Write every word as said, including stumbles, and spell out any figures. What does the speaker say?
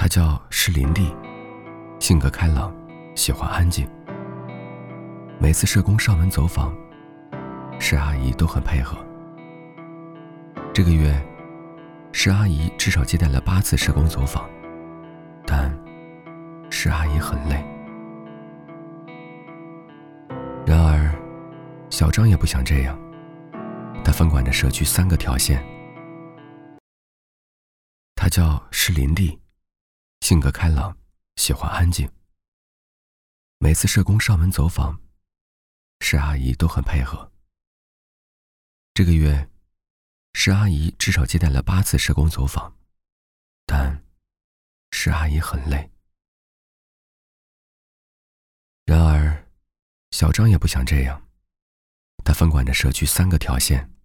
她叫施林丽，性格开朗，喜欢安静。每次社工上门走访，施阿姨都很配合。这个月，施阿姨至少接待了八次社工走访，但施阿姨很累。然而，小张也不想这样，他分管着社区三个条线。他叫施林丽，性格开朗，喜欢安静。每次社工上门走访，施阿姨都很配合。这个月，施阿姨至少接待了八次社工走访，但施阿姨很累。然而，小张也不想这样，他分管着社区三个条线。